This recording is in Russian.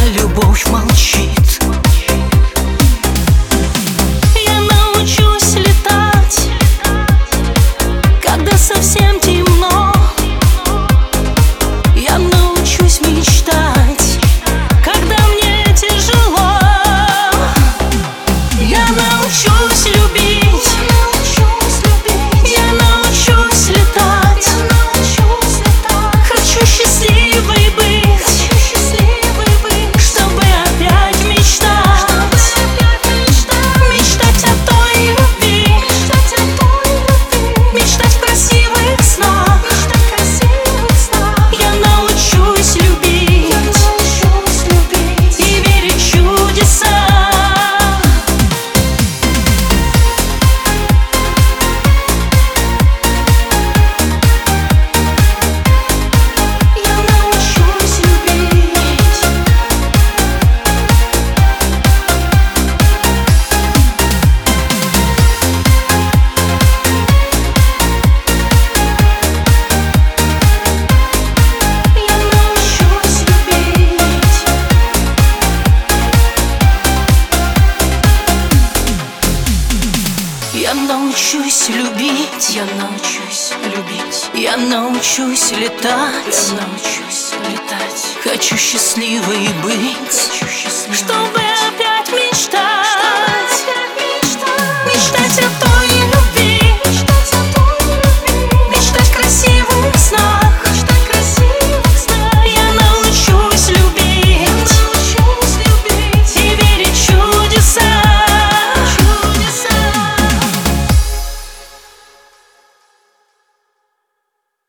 любовь молчит. Я научусь летать, когда совсем темно. Я научусь мечтать, когда мне тяжело. Я научусь любить, я научусь летать. Хочу счастливой быть, чтобы опять мечтать. Мечтать о той любви, мечтать в красивых снах. Я научусь любить и верить в чудеса. Я научусь любить, я научусь любить, я научусь летать, я научусь летать. Хочу счастливой быть, чтобы опять мечтать, мечтать о